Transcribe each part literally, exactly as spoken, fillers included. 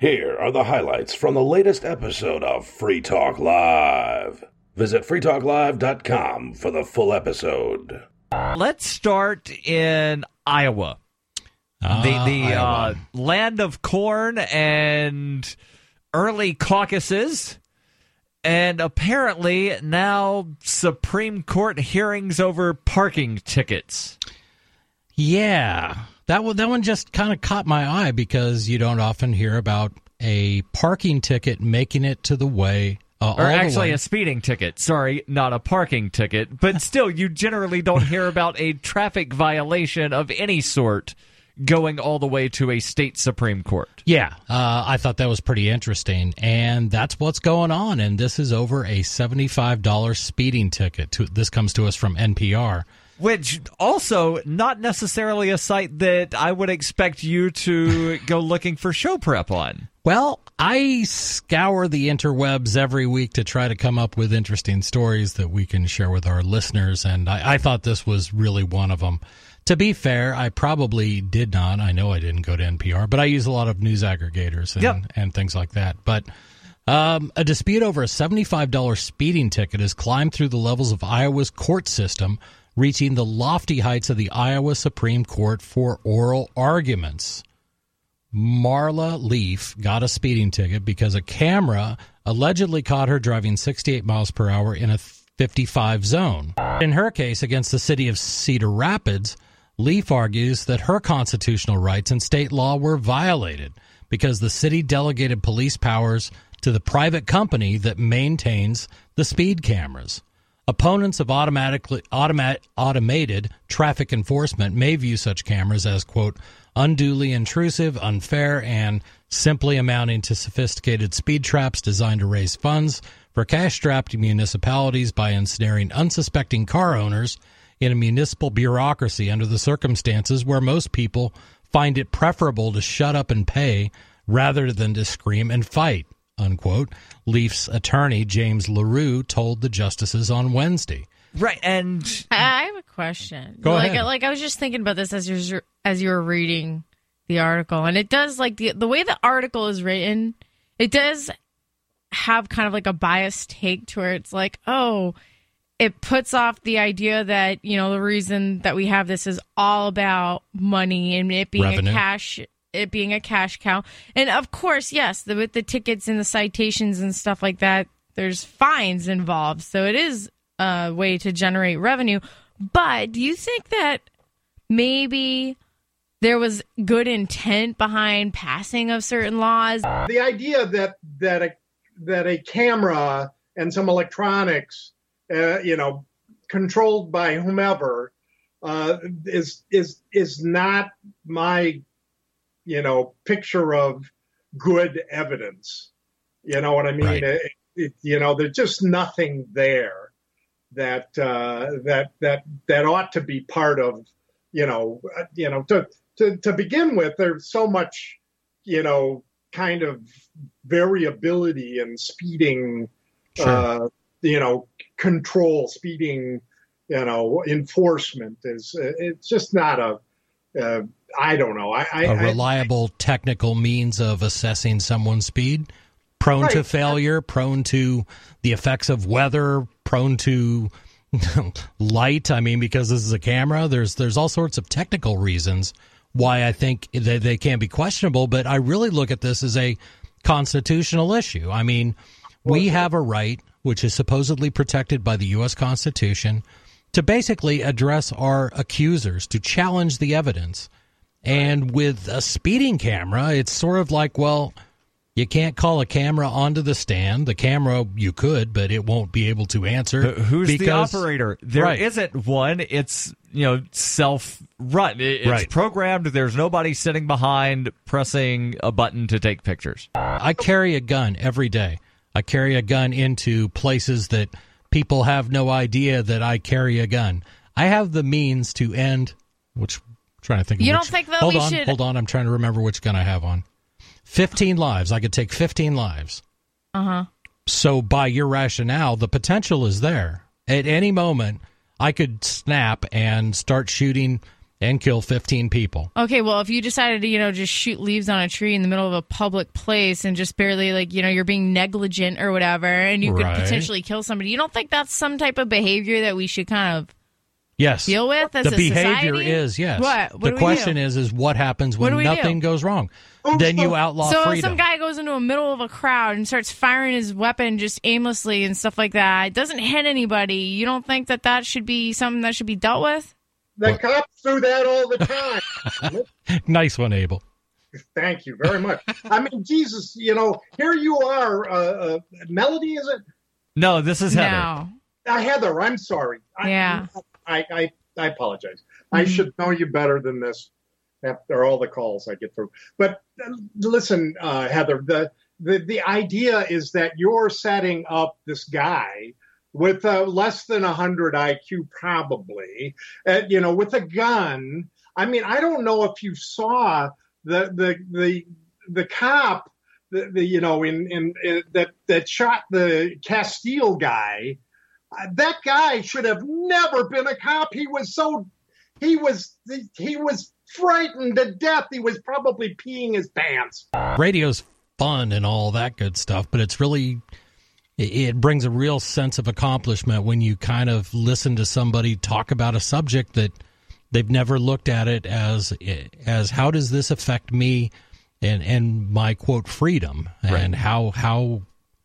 Here are the highlights from the latest episode of Free Talk Live. Visit free talk live dot com for the full episode. Let's start in Iowa. Uh, the the Iowa. Uh, land of corn and early caucuses. And apparently now Supreme Court hearings over parking tickets. Yeah, that one, that one just kind of caught my eye because you don't often hear about a parking ticket making it to the way. Uh, or all the actually way. a speeding ticket. Sorry, not a parking ticket. But still, you generally don't hear about a traffic violation of any sort going all the way to a state Supreme Court. Yeah, uh, I thought that was pretty interesting, and that's what's going on, and this is over a seventy-five dollars speeding ticket. To, this comes to us from N P R. Which also not necessarily a site that I would expect you to go looking for show prep on. Well, I scour the interwebs every week to try to come up with interesting stories that we can share with our listeners, and I, I thought this was really one of them. To be fair, I probably did not. I know I didn't go to N P R, but I use a lot of news aggregators and, yep. and things like that. But um, a dispute over a seventy-five dollars speeding ticket has climbed through the levels of Iowa's court system, reaching the lofty heights of the Iowa Supreme Court for oral arguments. Marla Leaf got a speeding ticket because a camera allegedly caught her driving sixty-eight miles per hour in a fifty-five zone. In her case against the city of Cedar Rapids, Leaf argues that her constitutional rights and state law were violated because the city delegated police powers to the private company that maintains the speed cameras. Opponents of automatically automat, automated traffic enforcement may view such cameras as, quote, unduly intrusive, unfair, and simply amounting to sophisticated speed traps designed to raise funds for cash-strapped municipalities by ensnaring unsuspecting car owners in a municipal bureaucracy under the circumstances where most people find it preferable to shut up and pay rather than to scream and fight, unquote. Leaf's attorney, James LaRue, told the justices on Wednesday. Right, and I have a question. Go like, ahead. Like I was just thinking about this as you're as you were reading the article, and it does like the the way the article is written, it does have kind of like a biased take to where it's like, oh, it puts off the idea that, you know, the reason that we have this is all about money and it being Revenue. a cash, it being a cash cow. And of course, yes, the, with the tickets and the citations and stuff like that, there's fines involved. So it is a way to generate revenue. But do you think that maybe there was good intent behind passing of certain laws? The idea that that a that a camera and some electronics, uh, you know, controlled by whomever, uh, is is is not my, you know, picture of good evidence. You know what I mean? Right. It, it, you know, there's just nothing there that uh, that that that ought to be part of. You know, uh, you know, to to to begin with, there's so much, you know, kind of variability in speeding, Sure. uh, you know, control, speeding, you know, enforcement is, it's just not a, uh, I don't know. I, I, a reliable I, technical means of assessing someone's speed, prone right. to failure, prone to the effects of weather, prone to light. I mean, because this is a camera, there's, there's all sorts of technical reasons why I think they, they can be questionable, but I really look at this as a constitutional issue. I mean, we have a right, which is supposedly protected by the U S Constitution, to basically address our accusers, to challenge the evidence. And with a speeding camera, it's sort of like, well, you can't call a camera onto the stand. The camera, you could, but it won't be able to answer. Who's because, the operator? There right. isn't one. It's, you know, self-run. It's Right. programmed. There's nobody sitting behind pressing a button to take pictures. I carry a gun every day. I carry a gun into places that people have no idea that I carry a gun. I have the means to end, which I'm trying to think of You which, don't think, though, hold we on, should- hold on, I'm trying to remember which gun I have on. fifteen lives. I could take fifteen lives. Uh-huh. So by your rationale, the potential is there. At any moment, I could snap and start shooting and kill fifteen people. Okay, well, if you decided to, you know, just shoot leaves on a tree in the middle of a public place and just barely, like, you know, you're being negligent or whatever, and you Right. could potentially kill somebody, you don't think that's some type of behavior that we should kind of Yes. deal with as the a behavior society? is, yes. What? What the do we question do? is, is what happens What when do we nothing do? goes wrong? Oh, Then you so- outlaw So if freedom. some guy goes into the middle of a crowd and starts firing his weapon just aimlessly and stuff like that, it doesn't hit anybody, you don't think that that should be something that should be dealt with? The cops do that all the time. Nice one, Abel. Thank you very much. I mean, Jesus, you know, here you are. Uh, uh, Melody, is it? No, this is Heather. No. Uh, Heather, I'm sorry. I, Yeah. I, I, I apologize. I should know you better than this after all the calls I get through. But uh, listen, uh, Heather, the, the, the idea is that you're setting up this guy with uh, less than one hundred I Q probably, uh, you know, with a gun. I mean, I don't know if you saw the the the the cop, the, the you know, in, in in that that shot the Castile guy. Uh, that guy should have never been a cop. He was so he was he was frightened to death. He was probably peeing his pants. Radio's fun and all that good stuff, but it's really, it, it brings a real sense of accomplishment when you kind of listen to somebody talk about a subject that they've never looked at it as as how does this affect me and and my quote freedom, and how how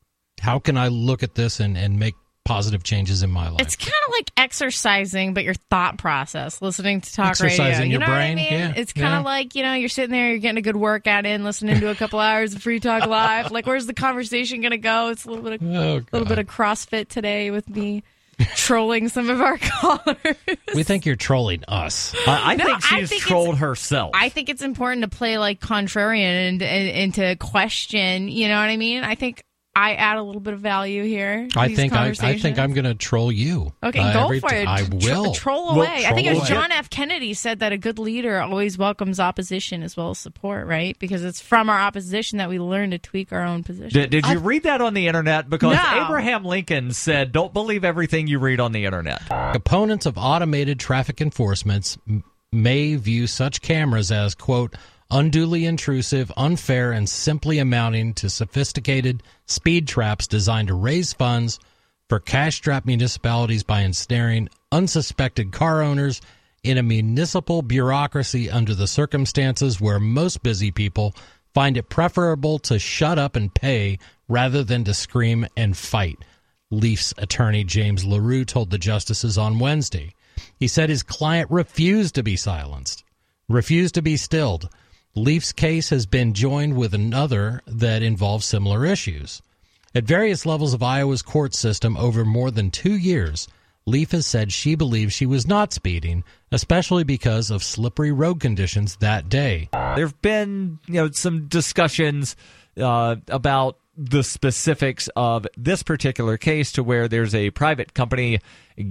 how can I look at this and and make positive changes in my life. It's kind of like exercising, but your thought process, listening to talk radio. Exercising You your know brain, what I mean? yeah, It's kind of yeah. like, you know, you're sitting there, you're getting a good workout in, listening to a couple hours of Free Talk Live. Like, where's the conversation going to go? It's a little bit of, Oh, little bit of CrossFit today with me trolling some of our callers. We think you're trolling us. I, I No, think I she's think it's- trolled herself. I think it's important to play like contrarian and, and, and to question. You know what I mean? I think I add a little bit of value here. to I these think I, I think conversations. I'm going to troll you. Okay, uh, go every for t- it. I Tro- will. troll Well, away. I think it troll was away. John F. Kennedy said that a good leader always welcomes opposition as well as support, right? Because it's from our opposition that we learn to tweak our own position. Did, did you read that on the internet? Because No. Abraham Lincoln said, don't believe everything you read on the internet. Opponents of automated traffic enforcements m- may view such cameras as, quote, unduly intrusive, unfair, and simply amounting to sophisticated speed traps designed to raise funds for cash-strapped municipalities by ensnaring unsuspected car owners in a municipal bureaucracy under the circumstances where most busy people find it preferable to shut up and pay rather than to scream and fight. Leaf's attorney James LaRue told the justices on Wednesday. He said his client refused to be silenced, refused to be stilled. Leaf's case has been joined with another that involves similar issues. At various levels of Iowa's court system over more than two years, Leaf has said she believes she was not speeding, especially because of slippery road conditions that day. There have been, you know, some discussions uh, about the specifics of this particular case, to where there's a private company,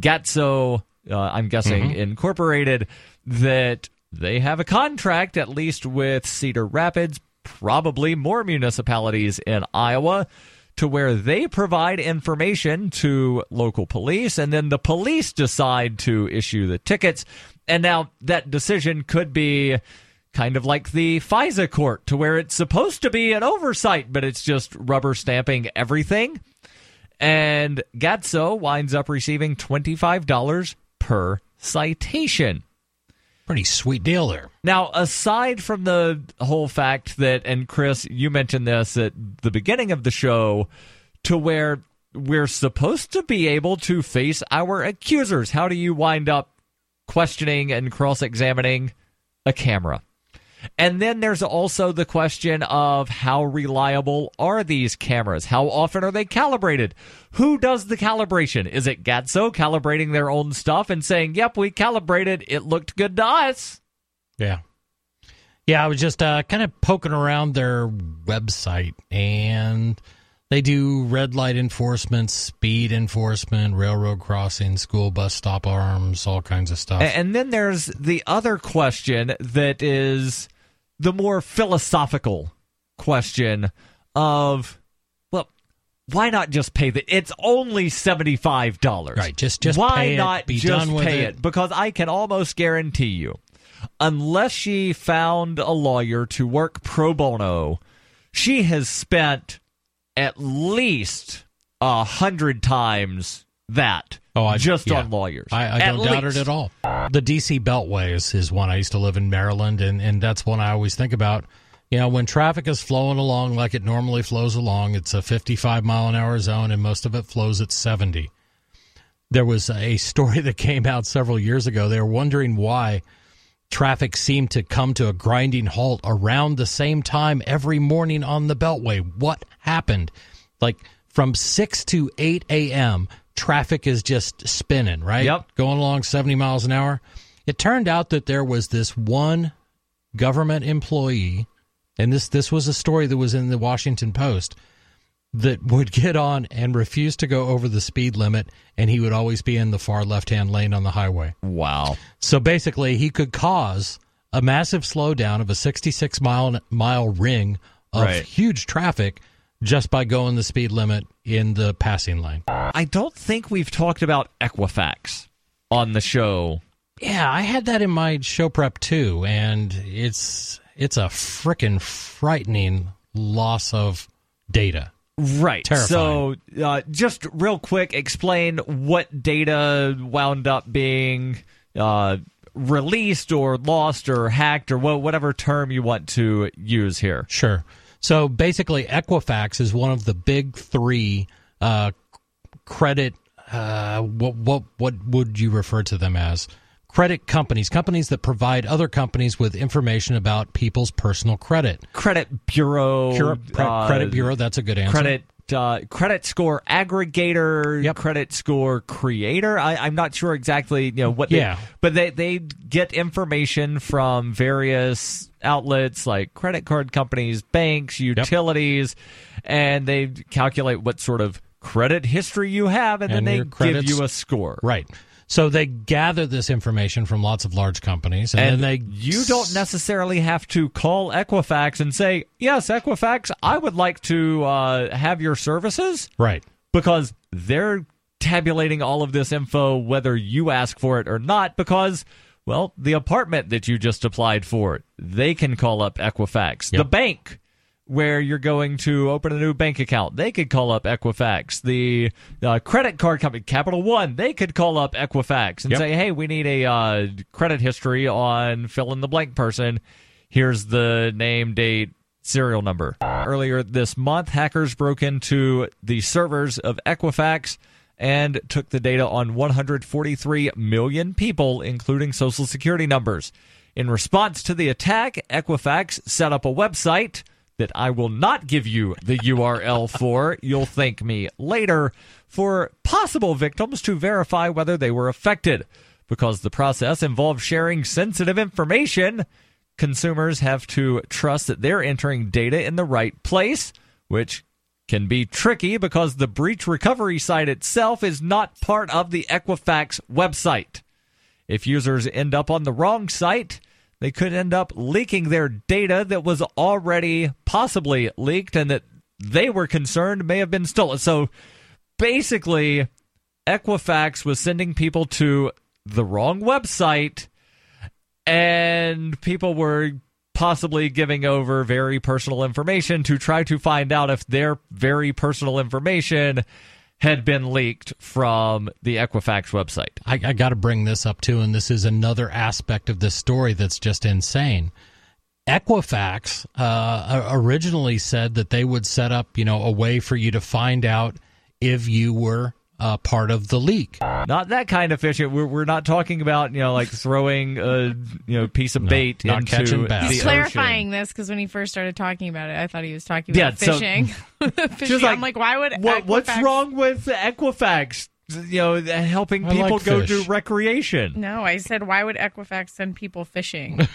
Gatso, uh, I'm guessing, Mm-hmm. Incorporated, that they have a contract, at least with Cedar Rapids, probably more municipalities in Iowa, to where they provide information to local police, and then the police decide to issue the tickets. And now that decision could be kind of like the FISA court, to where it's supposed to be an oversight, but it's just rubber stamping everything. And Gatso winds up receiving twenty-five dollars per citation. Pretty sweet deal there. Now, aside from the whole fact that, and Chris, you mentioned this at the beginning of the show, to where we're supposed to be able to face our accusers. How do you wind up questioning and cross-examining a camera? And then there's also the question of how reliable are these cameras? How often are they calibrated? Who does the calibration? Is it Gatso calibrating their own stuff and saying, yep, we calibrated, it looked good to us? Yeah. Yeah, I was just uh, kind of poking around their website, and they do red light enforcement, speed enforcement, railroad crossing, school bus stop arms, all kinds of stuff. And then there's the other question that is the more philosophical question of, well, why not just pay the? It's only seventy-five dollars. Right, just- just why pay it, not be just done with pay it. it? Because I can almost guarantee you, unless she found a lawyer to work pro bono, she has spent at least a hundred times that Oh, I, just yeah. on lawyers. I, I At don't doubt least. it at all. The D C Beltway is, is one. I used to live in Maryland, and, and that's one I always think about. You know, when traffic is flowing along like it normally flows along, it's a fifty-five mile an hour zone, and most of it flows at seventy. There was a story that came out several years ago. They were wondering why traffic seemed to come to a grinding halt around the same time every morning on the Beltway. What happened? Like from six to eight a.m., traffic is just spinning, right? Yep. Going along seventy miles an hour. It turned out that there was this one government employee, and this, this was a story that was in the Washington Post, that would get on and refuse to go over the speed limit, and he would always be in the far left-hand lane on the highway. Wow. So basically, he could cause a massive slowdown of a sixty-six mile mile ring of Right. huge traffic just by going the speed limit in the passing lane. I don't think we've talked about Equifax on the show. Yeah, I had that in my show prep too, and it's it's a frickin' frightening loss of data. Right. Terrifying. So, uh, just real quick, explain what data wound up being uh, released or lost or hacked or wha- whatever term you want to use here. Sure. So basically, Equifax is one of the big three uh, credit. Uh, what what what would you refer to them as? Credit companies, companies that provide other companies with information about people's personal credit. Credit Bureau. Cure, pre- uh, credit Bureau, that's a good answer. Credit uh, credit score aggregator, Yep. credit score creator. I, I'm not sure exactly, you know what. They, Yeah. but they they get information from various outlets like credit card companies, banks, utilities, and they calculate what sort of credit history you have, and, And then your they give credits- you a score. Right. So they gather this information from lots of large companies, and, And then they you don't necessarily have to call Equifax and say, yes, Equifax, I would like to uh, have your services, right. because they're tabulating all of this info whether you ask for it or not, because, well, the apartment that you just applied for, they can call up Equifax. Yep. The bank where you're going to open a new bank account, they could call up Equifax. The uh, credit card company, Capital One, they could call up Equifax and Yep. say, hey, we need a uh, credit history on fill-in-the-blank person. Here's the name, date, serial number. Earlier this month, hackers broke into the servers of Equifax and took the data on one hundred forty-three million people, including Social Security numbers. In response to the attack, Equifax set up a website that I will not give you the U R L for, you'll thank me later, for possible victims to verify whether they were affected. Because the process involves sharing sensitive information, consumers have to trust that they're entering data in the right place, which can be tricky because the breach recovery site itself is not part of the Equifax website. If users end up on the wrong site, they could end up leaking their data that was already possibly leaked and that they were concerned may have been stolen. So basically, Equifax was sending people to the wrong website, and people were possibly giving over very personal information to try to find out if their very personal information had been leaked from the Equifax website. I, I got to bring this up too, and this is another aspect of this story that's just insane. Equifax uh, originally said that they would set up, you know, a way for you to find out if you were uh, part of the leak. Not that kind of fishing. We're, we're not talking about, you know, like throwing a you know piece of No, bait not into catching bass. the He's ocean. clarifying this because when he first started talking about it, I thought he was talking Yeah, about so- fishing. fishing. Just like, I'm like, why would What, what's Equifax- wrong with Equifax? You know, helping I like people go fish. do recreation. No, I said, why would Equifax send people fishing?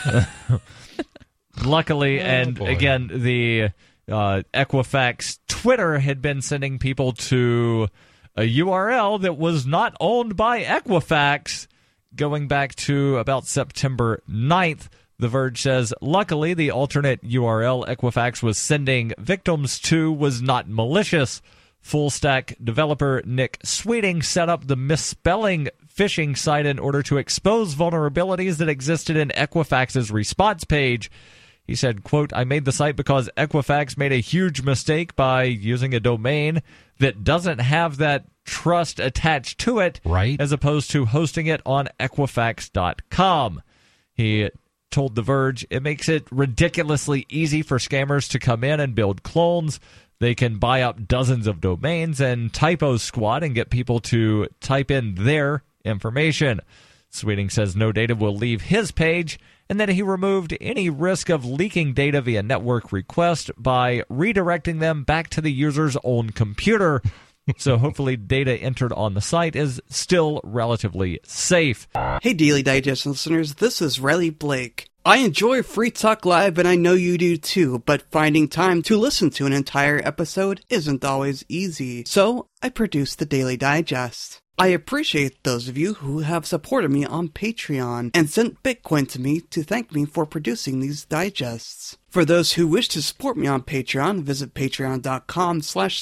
Luckily, Oh, and boy. again, the uh, Equifax Twitter had been sending people to a U R L that was not owned by Equifax going back to about September ninth. The Verge says, luckily, the alternate U R L Equifax was sending victims to was not malicious. Full-stack developer Nick Sweeting set up the misspelling phishing site in order to expose vulnerabilities that existed in Equifax's response page. He said, quote, I made the site because Equifax made a huge mistake by using a domain that doesn't have that trust attached to it, right, as opposed to hosting it on Equifax dot com. He told The Verge, it makes it ridiculously easy for scammers to come in and build clones. They can buy up dozens of domains and typo squat and get people to type in their information. Sweeting says no data will leave his page, and that he removed any risk of leaking data via network request by redirecting them back to the user's own computer. So hopefully data entered on the site is still relatively safe. Hey Daily Digest listeners, this is Riley Blake. I enjoy Free Talk Live, and I know you do too, but finding time to listen to an entire episode isn't always easy. So I produce the Daily Digest. I appreciate those of you who have supported me on Patreon and sent Bitcoin to me to thank me for producing these digests. For those who wish to support me on Patreon, visit patreon.com slash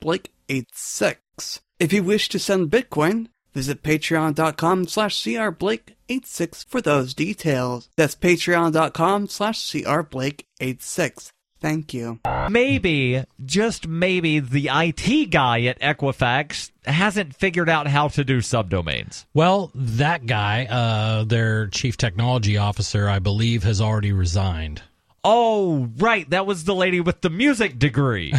crblake86. If you wish to send Bitcoin, visit patreon.com slash crblake86 for those details. That's patreon.com slash crblake86. Thank you. Maybe, just maybe, the I T guy at Equifax hasn't figured out how to do subdomains. Well, that guy, uh, their chief technology officer, I believe, has already resigned. Oh, right. That was the lady with the music degree.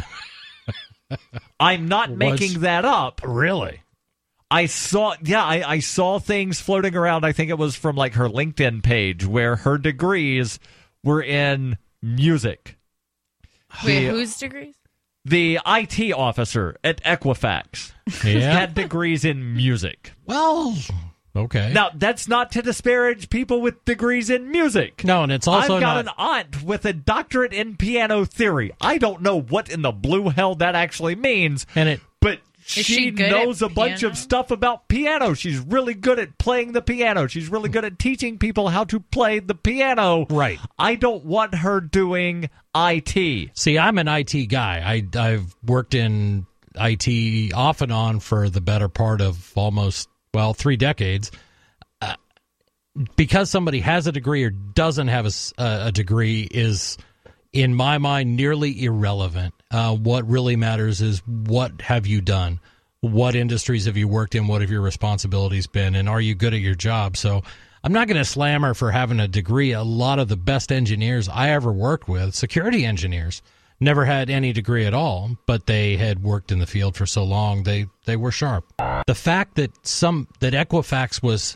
I'm not Was- making that up. Really? I saw, yeah, I, I saw things floating around. I think it was from like her LinkedIn page where her degrees were in music. Wait, The- whose degrees? The I T officer at Equifax Yeah. had degrees in music. Well, okay. Now, that's not to disparage people with degrees in music. No, and it's also I've got not... an aunt with a doctorate in piano theory. I don't know what in the blue hell that actually means, And it... but she she good knows at a bunch piano? of stuff about piano. She's really good at playing the piano. She's really good at teaching people how to play the piano. Right. I don't want her doing I T. See, I'm an I T guy. I, I've worked in I T off and on for the better part of almost, well, three decades. Uh, because somebody has a degree or doesn't have a, s- a- a degree is, in my mind, nearly irrelevant. Uh, what really matters is what have you done? What industries have you worked in? What have your responsibilities been? And are you good at your job? So I'm not going to slam her for having a degree. A lot of the best engineers I ever worked with, security engineers, never had any degree at all, but they had worked in the field for so long, they, they were sharp. The fact that some that Equifax was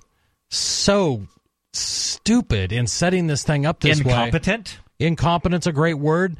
so stupid in setting this thing up this way. Incompetent? Incompetent's a great word.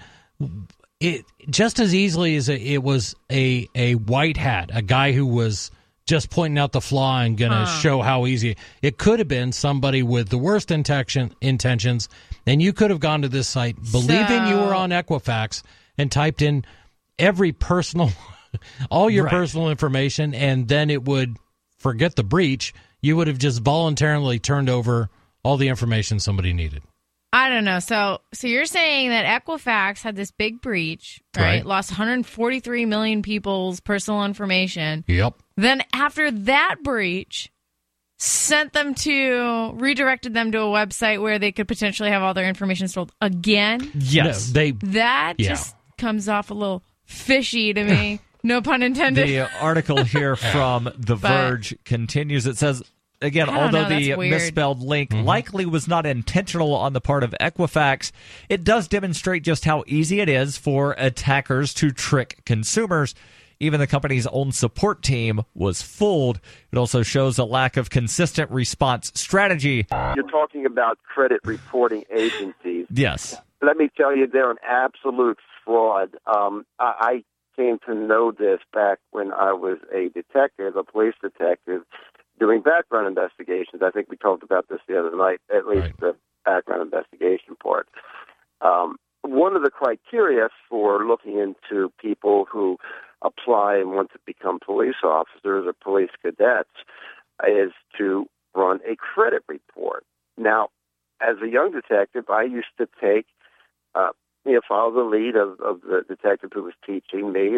It just as easily as it was a a white hat, a guy who was just pointing out the flaw and going to Huh. show how easy. It could have been somebody with the worst intention, intentions, and you could have gone to this site believing you were on Equifax and typed in every personal, all your Right. personal information, and then it would forget the breach. You would have just voluntarily turned over all the information somebody needed. I don't know. So, so you're saying that Equifax had this big breach, right? Right. Lost one hundred forty-three million people's personal information. Yep. Then after that breach, sent them to, redirected them to a website where they could potentially have all their information stolen again. Yes. No, they That Yeah. just comes off a little fishy to me. No pun intended. The article here from The But- Verge continues. It says, again, I don't although know, the that's weird. misspelled link likely was not intentional on the part of Equifax, it does demonstrate just how easy it is for attackers to trick consumers. Even the company's own support team was fooled. It also shows a lack of consistent response strategy. You're talking about credit reporting agencies. Yes. Let me tell you, they're an absolute fraud. Um, I, I came to know this back when I was a detective, a police detective, doing background investigations. I think we talked about this the other night, at least Right. the background investigation part. Um, one of the criteria for looking into people who apply and want to become police officers or police cadets is to run a credit report. Now, as a young detective, I used to take, uh, you know, follow the lead of, of the detective who was teaching me and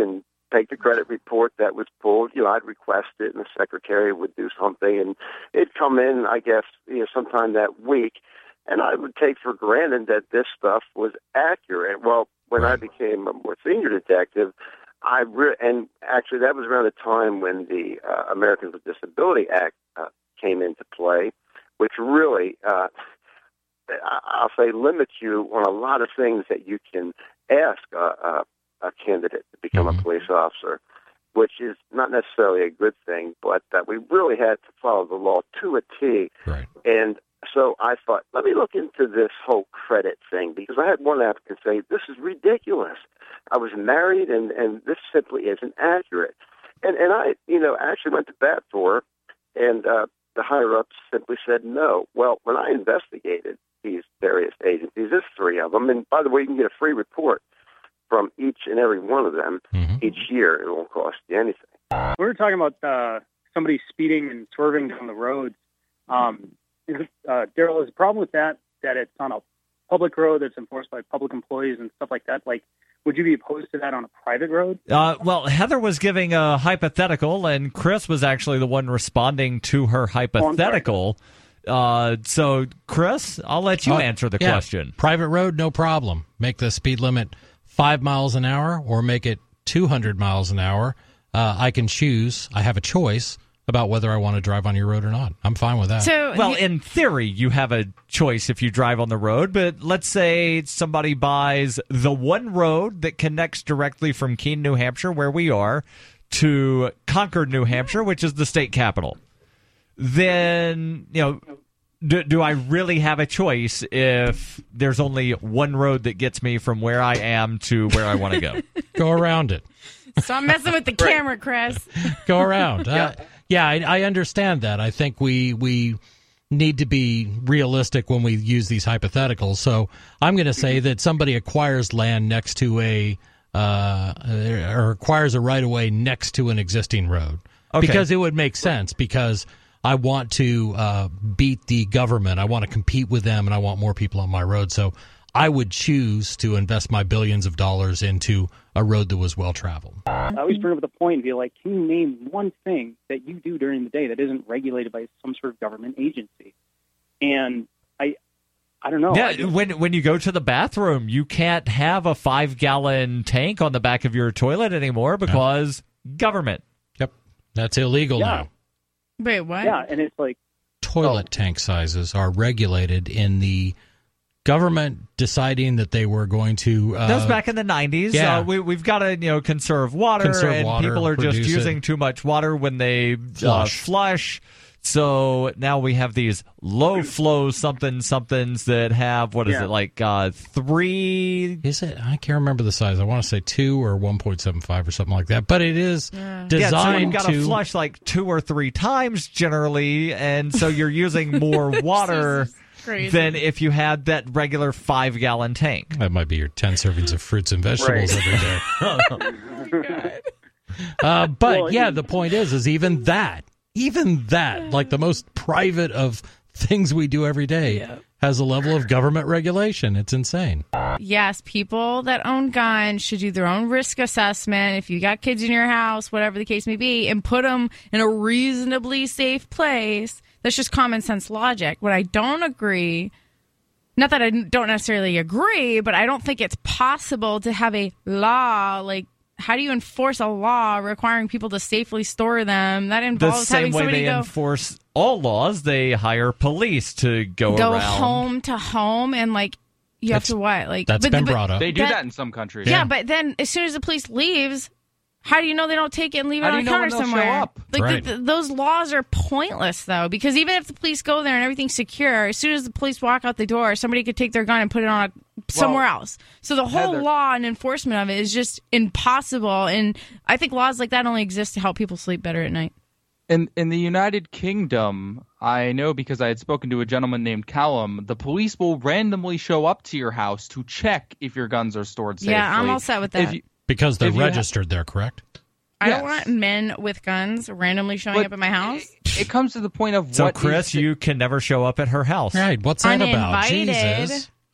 take the credit report that was pulled. You know, I'd request it, and the secretary would do something, and it'd come in, I guess, you know, sometime that week, and I would take for granted that this stuff was accurate. Well, when I became a more senior detective, I re- and actually that was around the time when the uh, Americans with Disability Act uh, came into play, which really, uh, I'll say, limits you on a lot of things that you can ask a, a, a candidate to become mm-hmm. a police officer, which is not necessarily a good thing, but that we really had to follow the law to a T. Right. And so I thought, let me look into this whole credit thing, because I had one applicant say, this is ridiculous. I was married, and, and this simply isn't accurate. And and I, you know, actually went to bat for her, and uh, the higher-ups simply said no. Well, when I investigated these various agencies, there's three of them, and by the way, you can get a free report from each and every one of them mm-hmm. each year. It won't cost you anything. We were talking about uh, somebody speeding and swerving down the road. Um, is it, uh, Daryl, is the problem with that that it's on a public road that's enforced by public employees and stuff like that? Like, would you be opposed to that on a private road? Uh, well, Heather was giving a hypothetical, and Chris was actually the one responding to her hypothetical. Oh, uh, so, Chris, I'll let you uh, answer the yeah. question. Private road, no problem. Make the speed limit five miles an hour or make it two hundred miles an hour. Uh, I can choose. I have a choice about whether I want to drive on your road or not. I'm fine with that. So, well, in theory, you have a choice if you drive on the road, but let's say somebody buys the one road that connects directly from Keene, New Hampshire, where we are, to Concord, New Hampshire, which is the state capital. Then, you know, do, do I really have a choice if there's only one road that gets me from where I am to where I want to go? Go around it. Stop messing with the camera, Chris. Go around. Uh, Yeah, I, I understand that. I think we we need to be realistic when we use these hypotheticals. So I'm going to say that somebody acquires land next to a uh, or acquires a right of way next to an existing road okay. because it would make sense. Because I want to uh, beat the government, I want to compete with them, and I want more people on my road. So I would choose to invest my billions of dollars into a road that was well traveled. I always bring up the point and be like, can you name one thing that you do during the day that isn't regulated by some sort of government agency? And I I don't know. Yeah, just, when when you go to the bathroom, you can't have a five-gallon tank on the back of your toilet anymore because yeah. government. Yep, that's illegal yeah. now. Wait, what? Yeah, and it's like... Toilet oh. tank sizes are regulated in the government deciding that they were going to... Uh, that was back in the nineties. Yeah. Uh, we, we've got to you know conserve water, conserve and water, people are just using it. too much water when they flush. Uh, flush. So now we have these low flow something somethings that have, what is yeah. it, like uh, three? Is it? I can't remember the size. I want to say two or one point seven five or something like that. But it is yeah. designed yeah, so you've got to to flush like two or three times generally, and so you're using more water than if you had that regular five-gallon tank. That might be your ten servings of fruits and vegetables right. every day. Oh, God. Uh, but, well, yeah, it, the point is, is even that, even that, like the most private of things we do every day, yeah. has a level of government regulation. It's insane. Yes, people that own guns should do their own risk assessment. If you got kids in your house, whatever the case may be, and put them in a reasonably safe place. That's just common sense logic. What I don't agree, not that I don't necessarily agree, but I don't think it's possible to have a law. Like, how do you enforce a law requiring people to safely store them? That involves the same having way somebody they go, enforce all laws. They hire police to go, go around. home to home and like you That's- have to what? Like That's but, been but, brought up. They do That- that in some countries. Yeah, Yeah. but then as soon as the police leaves, how do you know they don't take it and leave it How do on you a know counter when they'll show somewhere? up? Like Right. the, the, those laws are pointless, though, because even if the police go there and everything's secure, as soon as the police walk out the door, somebody could take their gun and put it on a, somewhere Well, else. So the whole Heather- law and enforcement of it is just impossible. And I think laws like that only exist to help people sleep better at night. In in the United Kingdom, I know because I had spoken to a gentleman named Callum, the police will randomly show up to your house to check if your guns are stored safely. Yeah, I'm all set with that. If you, Because they're If you ha- registered there, correct? I yes. don't want men with guns randomly showing But up at my house. It, it comes to the point of So, what Chris, is, you can never show up at her house. Right. What's that about? Uninvited. Jesus.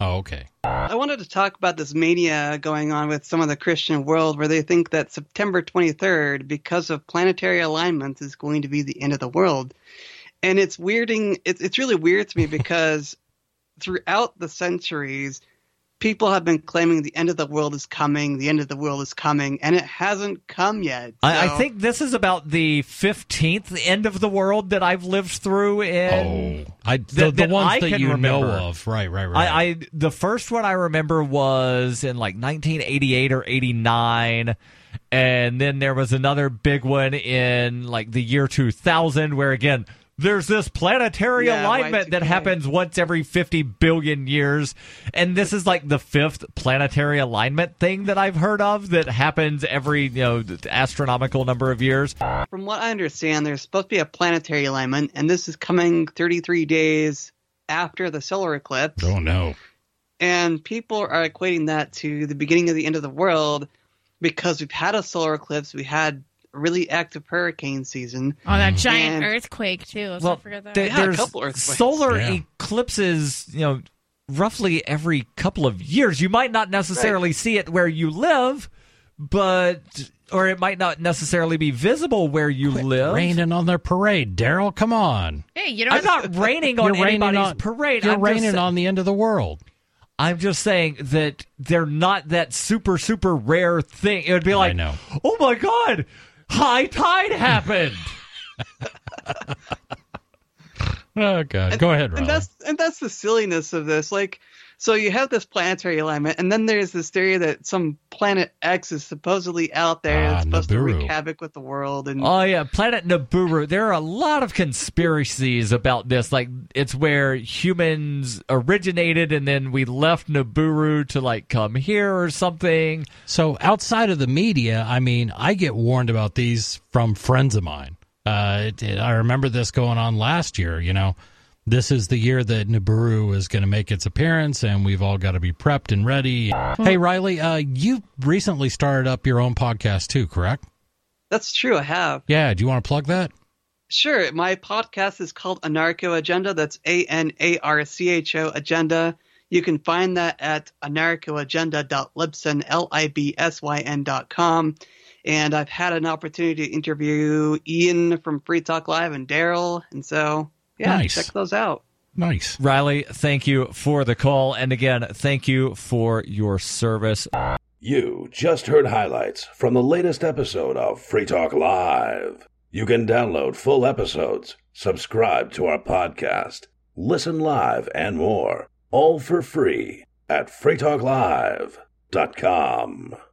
Oh, okay. I wanted to talk about this mania going on with some of the Christian world where they think that September twenty-third, because of planetary alignments, is going to be the end of the world. And it's weirding. It's, it's really weird to me because throughout the centuries, people have been claiming the end of the world is coming, the end of the world is coming, and it hasn't come yet. So. I, I think this is about the fifteenth end of the world that I've lived through in. Oh, I, the, that, the that ones I that can you remember. know of. Right, right, right. I, I the first one I remember was in like nineteen eighty-eight or eighty-nine. And then there was another big one in like the year two thousand where, again, there's this planetary yeah, alignment Y two K. that happens once every fifty billion years. And this is like the fifth planetary alignment thing that I've heard of that happens every, you know, astronomical number of years. From what I understand, there's supposed to be a planetary alignment, and this is coming thirty-three days after the solar eclipse. Oh, no. And people are equating that to the beginning of the end of the world because we've had a solar eclipse, we had a really active hurricane season. Oh, that giant and, earthquake, too. Let's Well, not forget that. there- Yeah, a there's couple earthquakes. solar Yeah. eclipses, you know, roughly every couple of years. You might not necessarily see it where you live, but or it might not necessarily be visible where you live. Raining on their parade, Daryl. Come on. Hey, you know I'm not raining on You're raining anybody's on- parade. You're I'm raining just, on the end of the world. I'm just saying that they're not that super, super rare thing. It would be like, know. oh my God, high tide happened. Oh, God. Go ahead, And Riley. that's and that's the silliness of this. Like, so you have this planetary alignment, and then there's this theory that some planet X is supposedly out there Ah, that's supposed to Nibiru. wreak havoc with the world. And Oh yeah, Planet Nibiru. There are a lot of conspiracies about this. Like it's where humans originated and then we left Nibiru to like come here or something. So outside of the media, I mean, I get warned about these from friends of mine. Uh, it, it- I remember this going on last year, you know. This is the year that Nibiru is going to make its appearance, and we've all got to be prepped and ready. Hey, Riley, uh, you recently started up your own podcast too, correct? that's true, I have. Yeah, do you want to plug that? Sure. My podcast is called Anarcho Agenda. That's A N A R C H O Agenda. You can find that at anarchoagenda dot libsyn, L I B S Y N dot com. And I've had an opportunity to interview Ian from Free Talk Live and Daryl. And so, yeah, Nice. check those out. Nice. Riley, thank you for the call. And again, thank you for your service. You just heard highlights from the latest episode of Free Talk Live. You can download full episodes, subscribe to our podcast, listen live, and more, all for free at free talk live dot com.